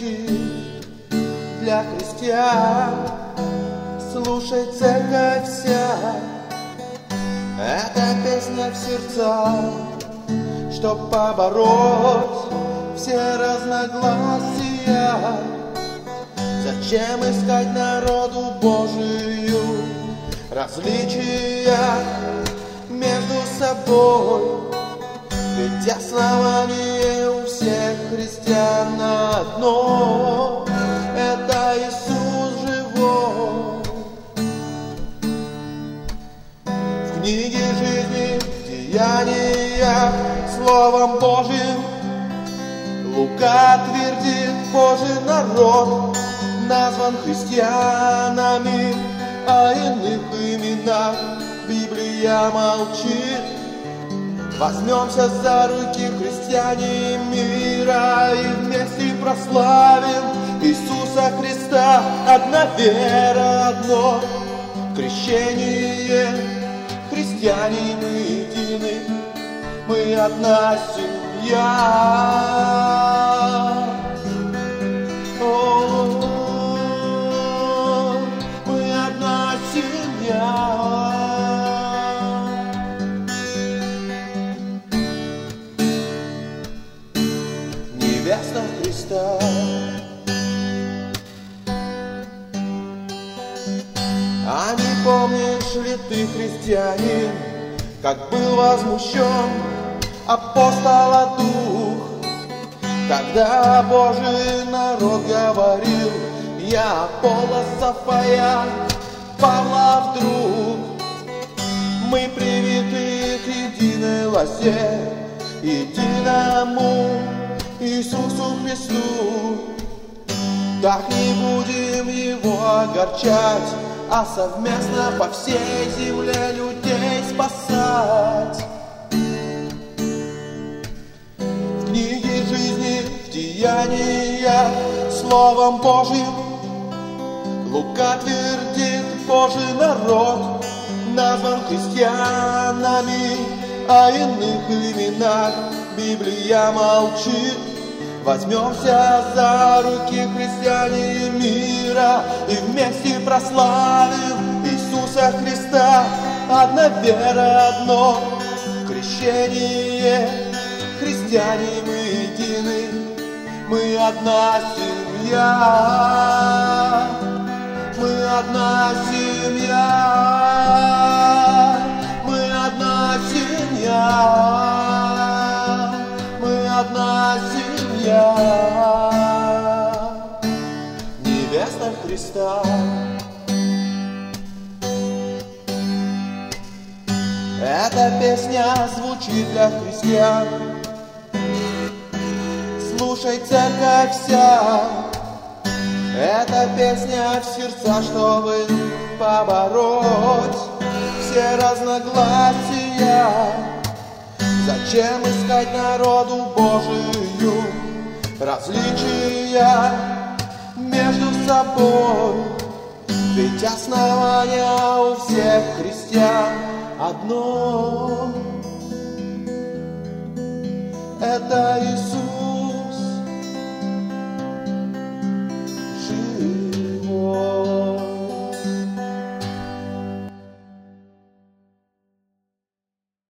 звучит для христиан. Слушай, церковь вся, эта песня в сердцах, чтоб побороть все разногласия. Зачем искать народу Божию различия между собой? Ведь основание у всех христиан одно — это Иисус живой. В книге жизни, в деяниях, Словом Божьим Лука твердит: Божий народ назван христианами, а иных именах Библия молчит. Возьмемся за руки, христиане мира, и вместе прославим Иисуса Христа. Одна вера, одно крещение, христиане мы едины, мы одна семья. Мы одна семья. Невеста Христа. А не помнишь ли ты, христианин, как был возмущен апостола дух, когда Божий народ говорил: я Аполлос, Сафая, Павла вдруг. Мы привиты к единой лозе, единому Иисусу Христу. Так не будем его огорчать, а совместно по всей земле людей спасать. В книге жизни, в деяниях, Словом Божьим Лука твердит: Божий народ назван христианами, а иных именах Библия молчит. Возьмемся за руки, христиане мира, и вместе прославим Иисуса Христа. Одна вера, одно крещение, христиане мы едины, мы одна семья. Мы одна семья. Мы одна семья. Мы одна семья. Невеста Христа. Эта песня звучит для христиан. Слушай, церковь вся, эта песня в сердца, чтобы побороть все разногласия. Зачем искать народу Божию различия между собой? Ведь основание у всех христиан одно — это Иисус.